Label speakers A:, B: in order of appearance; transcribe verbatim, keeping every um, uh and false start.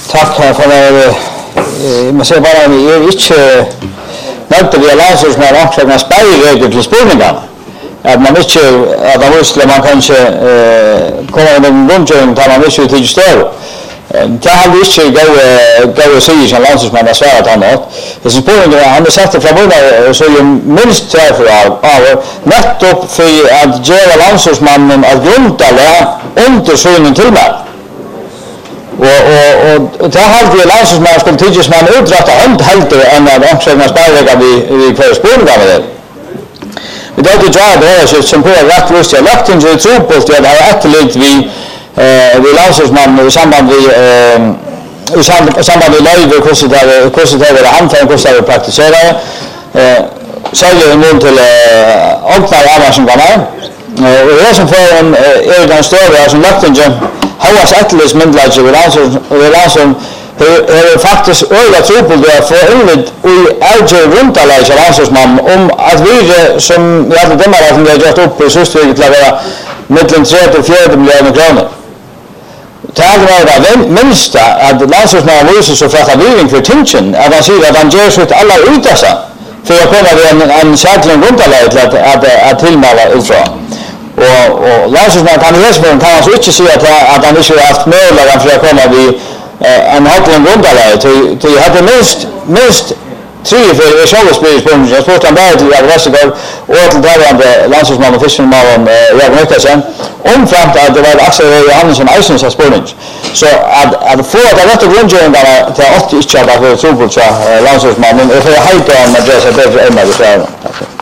A: Tack för det. Man ser bara vi är inte nöjda vi landsor som har anklagna spärregler till spårningarna. Att man inte, att man måste, man kanske komma med en grundgöring tar man inte till större. Det har vi inte gav att säga som landsorsman har svarat annat. Det som spårningarna, han har sagt det från början så är ju minst därför av nettopp för att göra landsorsmannen att grundtala undersynen till mig. Och, och, och det har alltid landsorsmannen skulle tidigt som han uträttar hand helt än att omsättna spärregler vi, vi kvar spårningarna med det. Vi tar till jag det här som på rätt lust jag lagt in så ett tropult jag har efterligt vi eh vi landsorsman i samband med eh i samband med live kurser där kurser där handfall kurser där praktisera eh säljer en till eh altnar Amazon kanal och det som för en är den större som lagt in how was atlas mindlage vi landsors vi landsors är faktiskt öga tropult där för invid i alger runtaläge landsorsman om att vi som jag hade dömare att vi har gjort upp i Sustviket till att vara mellan tre till fyra miljoner kronor. Det här var det minsta att landsorsmannen visar så för att ha för tingen att han säger att han gör så att alla utassa för att komma till en, en särskild runtaläge till att, att, att tillmäla utifrån. Och, och landsorsmannen kan i hälsovården kan alltså inte säga att, att han inte har haft möjlighet för att komma vid Uh, en halv en grundläggare till till hade minst minst tre för självspelspunkter jag sportar bara till jag Westergaard och till där landslagsman och fiskeman jag vet sen om fram att det var Axel Johansson Eisen som spelade så att att få att rätt grundgöring där till åttio inte bara för så på landslagsmannen och för att hejta med det så bättre än vad det är.